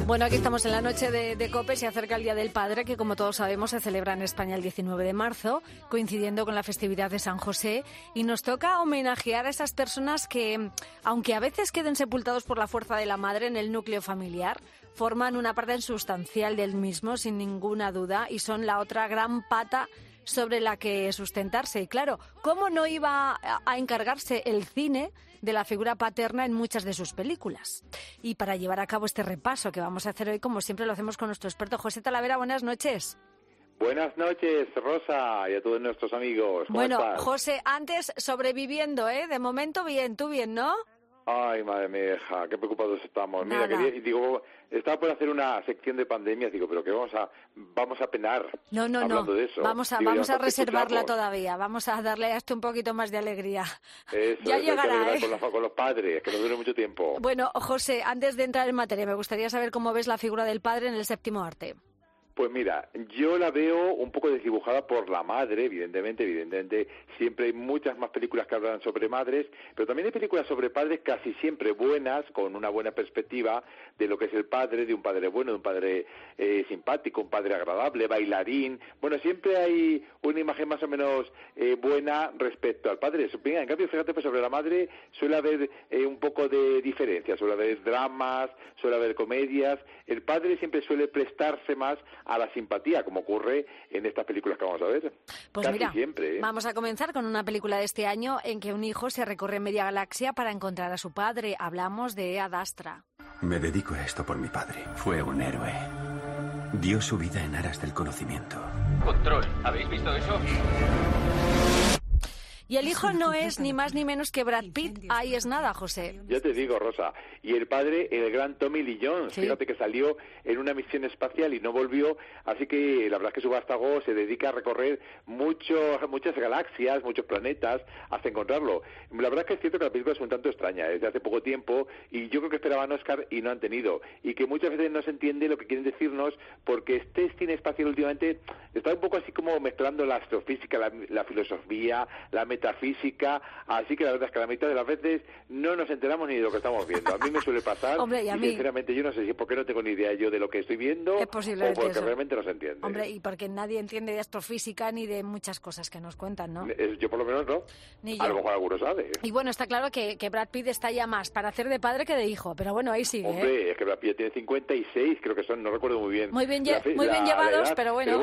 Bueno, aquí estamos en la noche de COPE, se acerca el Día del Padre, que como todos sabemos se celebra en España el 19 de marzo, coincidiendo con la festividad de San José, y nos toca homenajear a esas personas que, aunque a veces queden sepultados por la fuerza de la madre en el núcleo familiar, forman una parte sustancial del mismo, sin ninguna duda, y son la otra gran pata sobre la que sustentarse. Y claro, ¿cómo no iba a encargarse el cine de la figura paterna en muchas de sus películas? Y para llevar a cabo este repaso que vamos a hacer hoy, como siempre lo hacemos con nuestro experto José Talavera. Buenas noches. Buenas noches, Rosa, y a todos nuestros amigos. ¿Cómo estás? José, antes sobreviviendo, ¿eh? De momento bien, tú bien, ¿no? Ay, madre mía, qué preocupados estamos. Nada. Mira, digo, estaba por hacer una sección de pandemias, digo, pero que vamos a penar. No. Hablando de eso. Vamos a reservarla todavía. Vamos a darle a esto un poquito más de alegría. Eso, ya llegará, ¿eh? Con los padres, que no dure mucho tiempo. Bueno, José, antes de entrar en materia, me gustaría saber cómo ves la figura del padre en el séptimo arte. Pues mira, yo la veo un poco desdibujada por la madre, evidentemente, siempre hay muchas más películas que hablan sobre madres, pero también hay películas sobre padres casi siempre buenas, con una buena perspectiva de lo que es el padre, de un padre bueno, de un padre simpático, un padre agradable, bailarín. Bueno, siempre hay una imagen más o menos buena respecto al padre. En cambio, fíjate, pues sobre la madre suele haber un poco de diferencia, suele haber dramas, suele haber comedias. El padre siempre suele prestarse más a la simpatía, como ocurre en estas películas que vamos a ver. Pues casi mira, siempre, ¿eh? Vamos a comenzar con una película de este año en que un hijo se recorre media galaxia para encontrar a su padre. Hablamos de Ad Astra. Me dedico a esto por mi padre. Fue un héroe. Dio su vida en aras del conocimiento. Control, ¿habéis visto eso? Y el hijo no es ni más ni menos que Brad Pitt. Ahí es nada, José. Ya te digo, Rosa. Y el padre, el gran Tommy Lee Jones. ¿Sí? Fíjate que salió en una misión espacial y no volvió. Así que la verdad es que su vástago se dedica a recorrer muchas galaxias, muchos planetas, hasta encontrarlo. La verdad es que es cierto que la película es un tanto extraña, desde hace poco tiempo, y yo creo que esperaban Oscar y no han tenido. Y que muchas veces no se entiende lo que quieren decirnos, porque este cine espacial últimamente está un poco así como mezclando la astrofísica, la filosofía, la metafísica, así que la verdad es que la mitad de las veces no nos enteramos ni de lo que estamos viendo. A mí me suele pasar. Hombre, y sinceramente yo no sé si es porque no tengo ni idea yo de lo que estoy viendo o porque eso. realmente no se entiende. Hombre, y porque nadie entiende de astrofísica ni de muchas cosas que nos cuentan, ¿no? Yo por lo menos no. Ni yo. A lo mejor alguno sabe. Y bueno, está claro que Brad Pitt está ya más para hacer de padre que de hijo, pero bueno, ahí sigue. Hombre, es que Brad Pitt tiene 56, creo que son, no recuerdo muy bien. Muy bien llevados, pero bueno.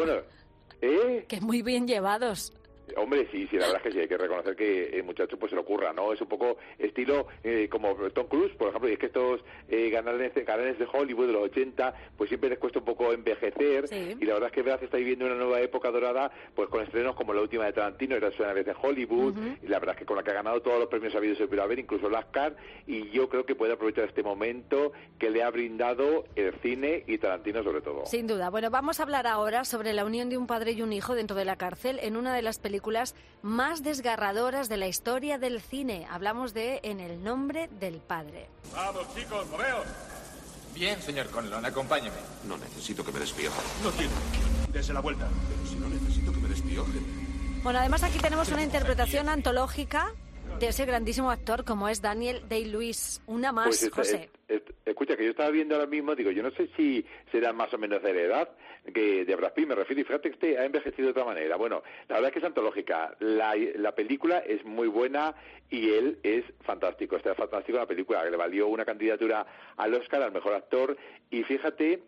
Que muy bien llevados. Hombre, sí, la verdad es que sí, hay que reconocer que el muchacho pues se le ocurra, ¿no? Es un poco estilo como Tom Cruise, por ejemplo, y es que estos canales de Hollywood de los 80, pues siempre les cuesta un poco envejecer, sí. Y la verdad es que Brad está viviendo una nueva época dorada, pues con estrenos como la última de Tarantino, era una vez en Hollywood, y la verdad es que con la que ha ganado todos los premios habidos y por haber, incluso el Oscar, y yo creo que puede aprovechar este momento que le ha brindado el cine y Tarantino sobre todo. Sin duda. Bueno, vamos a hablar ahora sobre la unión de un padre y un hijo dentro de la cárcel en una de las películas más desgarradoras de la historia del cine. Hablamos de En el nombre del padre. ¡Vamos, chicos, moveos! Bien, señor Conlon, acompáñeme. No necesito que me despiojen. No tiene. Dese la vuelta. Pero si no necesito que me despiojen. Bueno, además aquí tenemos una interpretación antológica de ese grandísimo actor como es Daniel Day-Lewis. Una más, pues José. Escucha, que yo estaba viendo ahora mismo, digo, yo no sé si será más o menos de la edad que de Brad Pitt, me refiero, y fíjate que este ha envejecido de otra manera. Bueno, la verdad es que es antológica, la película es muy buena y él es fantástico, está fantástico en la película, que le valió una candidatura al Oscar al mejor actor, y fíjate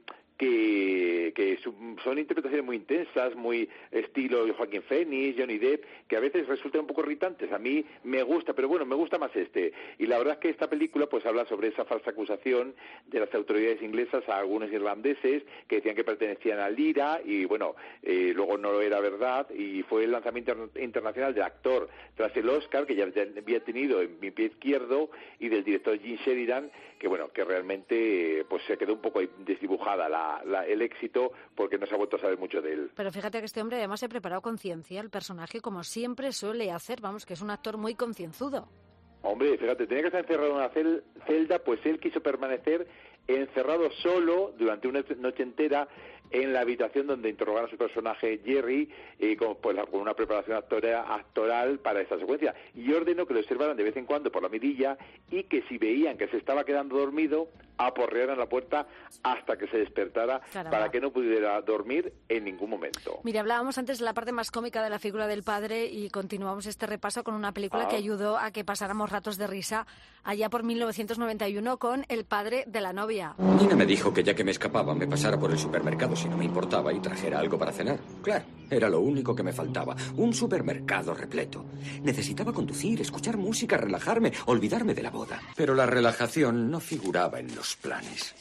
que son interpretaciones muy intensas, muy estilo Joaquín Phoenix, Johnny Depp, que a veces resultan un poco irritantes. A mí me gusta, pero bueno, me gusta más este. Y la verdad es que esta película pues habla sobre esa falsa acusación de las autoridades inglesas a algunos irlandeses que decían que pertenecían al IRA y bueno, luego no era verdad y fue el lanzamiento internacional del actor tras el Oscar que ya había tenido en Mi pie izquierdo y del director Jim Sheridan, que bueno, que realmente pues se quedó un poco desdibujada el éxito porque no se ha vuelto a saber mucho de él. Pero fíjate que este hombre además se ha preparado con ciencia el personaje como siempre suele hacer, vamos, que es un actor muy concienzudo. Hombre, fíjate, tenía que estar encerrado en una celda, pues él quiso permanecer encerrado solo durante una noche entera en la habitación donde interrogan a su personaje Jerry con una preparación actoral para esta secuencia. Y ordeno que lo observaran de vez en cuando por la mirilla y que si veían que se estaba quedando dormido, aporrearan la puerta hasta que se despertara. Caramba. Para que no pudiera dormir en ningún momento. Mira, hablábamos antes de la parte más cómica de la figura del padre y continuamos este repaso con una película que ayudó a que pasáramos ratos de risa allá por 1991 con El padre de la novia. Nina me dijo que ya que me escapaba me pasara por el supermercado si no me importaba y trajera algo para cenar. Claro, era lo único que me faltaba. Un supermercado repleto. Necesitaba conducir, escuchar música, relajarme, olvidarme de la boda. Pero la relajación no figuraba en los planes.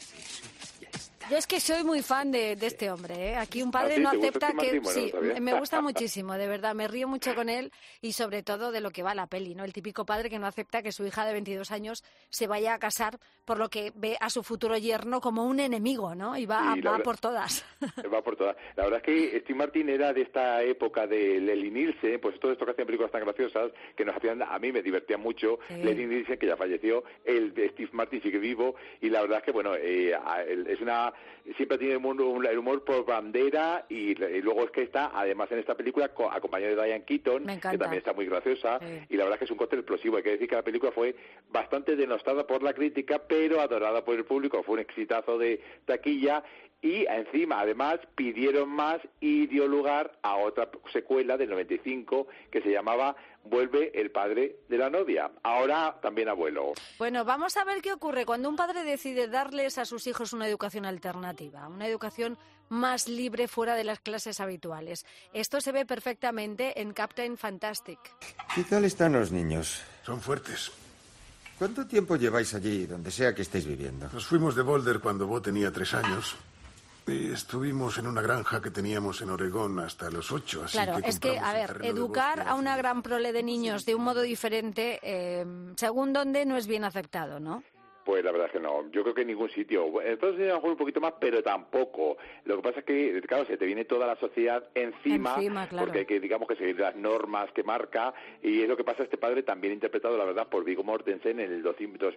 Yo es que soy muy fan de este hombre, ¿eh? Aquí un padre no acepta que... Sí, me gusta muchísimo, de verdad. Me río mucho con él y sobre todo de lo que va la peli, ¿no? El típico padre que no acepta que su hija de 22 años se vaya a casar por lo que ve a su futuro yerno como un enemigo, ¿no? Y va por todas. Va por todas. La verdad es que Steve Martin era de esta época de Leslie Nielsen, pues todo esto que hacían películas tan graciosas que nos hacían, a mí me divertía mucho. Sí. Leslie Nielsen, que ya falleció, el de Steve Martin sigue vivo y la verdad es que, bueno, es una... Siempre tiene el humor por bandera y luego es que está, además en esta película, acompañado de Diane Keaton, que también está muy graciosa, y la verdad es que es un cóctel explosivo. Hay que decir que la película fue bastante denostada por la crítica, pero adorada por el público. Fue un exitazo de taquilla y encima, además, pidieron más y dio lugar a otra secuela del 95 que se llamaba Vuelve el padre de la novia, ahora también abuelo. Bueno, vamos a ver qué ocurre cuando un padre decide darles a sus hijos una educación alternativa, una educación más libre fuera de las clases habituales. Esto se ve perfectamente en Captain Fantastic. ¿Qué tal están los niños? Son fuertes. ¿Cuánto tiempo lleváis allí, donde sea que estéis viviendo? Nos fuimos de Boulder cuando Bo tenía 3 años. Y estuvimos en una granja que teníamos en Oregón hasta los 8, así claro, que es que, a ver, educar a una gran prole de niños de un modo diferente, según donde, no es bien aceptado, ¿no? Pues la verdad es que no, yo creo que en ningún sitio. En Estados Unidos a lo mejor un poquito más, pero tampoco. Lo que pasa es que, claro, se te viene toda la sociedad encima claro. Porque hay que, digamos, que seguir las normas que marca, y es lo que pasa a este padre, también interpretado, la verdad, por Viggo Mortensen en el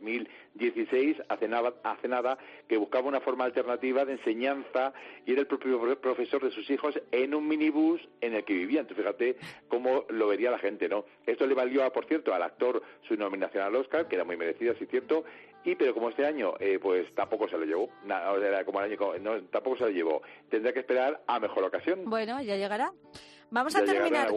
2016, hace nada, que buscaba una forma alternativa de enseñanza, y era el propio profesor de sus hijos en un minibús en el que vivían. Entonces, fíjate cómo lo vería la gente, ¿no? Esto le valió, por cierto, al actor su nominación al Oscar, que era muy merecida, sí, cierto, pero como este año, pues tampoco se lo llevó. Tampoco se lo llevó. Tendrá que esperar a mejor ocasión. Bueno, ya llegará. Vamos a terminar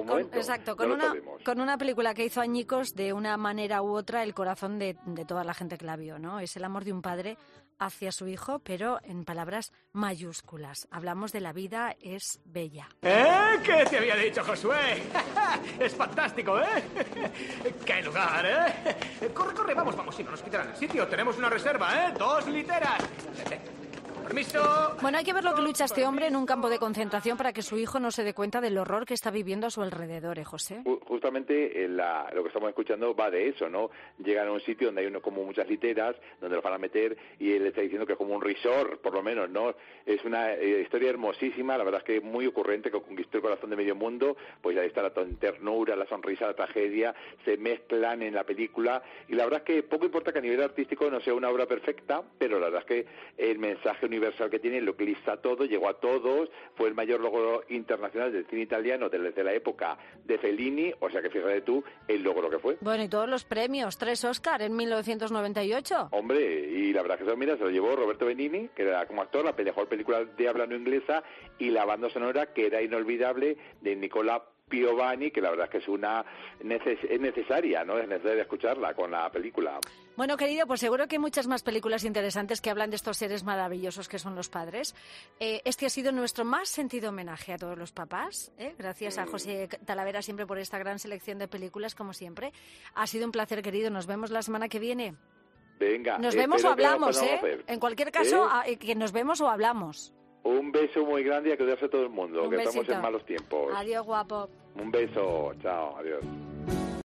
con una película que hizo añicos de una manera u otra el corazón de toda la gente que la vio, ¿no? Es el amor de un padre hacia su hijo, pero en palabras mayúsculas. Hablamos de La vida es bella. ¿Qué te había dicho, Josué? Es fantástico, ¿eh? ¡Qué lugar, eh! Corre, vamos, si no nos quitarán el sitio. Tenemos una reserva, 2 literas. Permiso. Bueno, hay que ver lo que lucha este hombre en un campo de concentración para que su hijo no se dé cuenta del horror que está viviendo a su alrededor, José. Justamente lo que estamos escuchando va de eso, ¿no? Llegan a un sitio donde hay como muchas literas, donde los van a meter, y él está diciendo que es como un resort, por lo menos, ¿no? Es una historia hermosísima, la verdad es que muy ocurrente, que conquistó el corazón de medio mundo. Pues ahí está la ternura, la sonrisa, la tragedia, se mezclan en la película, y la verdad es que poco importa que a nivel artístico no sea una obra perfecta, pero la verdad es que el mensaje universal que tiene, lo que lista todo, llegó a todos, fue el mayor logro internacional del cine italiano desde la época de Fellini, o sea que fíjate tú el logro que fue. Bueno, y todos los premios, 3 Oscar en 1998. Hombre, y la verdad que se lo llevó Roberto Benigni, que era como actor, la mejor película de habla no inglesa, y la banda sonora, que era inolvidable, de Nicola Piovani, que la verdad es que es necesaria, ¿no? Es necesaria escucharla con la película. Bueno, querido, pues seguro que hay muchas más películas interesantes que hablan de estos seres maravillosos que son los padres. Este ha sido nuestro más sentido homenaje a todos los papás. Gracias a José Talavera siempre por esta gran selección de películas, como siempre. Ha sido un placer, querido. Nos vemos la semana que viene. Venga. Nos vemos o hablamos, En cualquier caso, que nos vemos o hablamos. Un beso muy grande y a cuidarse todo el mundo, Un que besito. Estamos en malos tiempos. Adiós, guapo. Un beso, chao, adiós.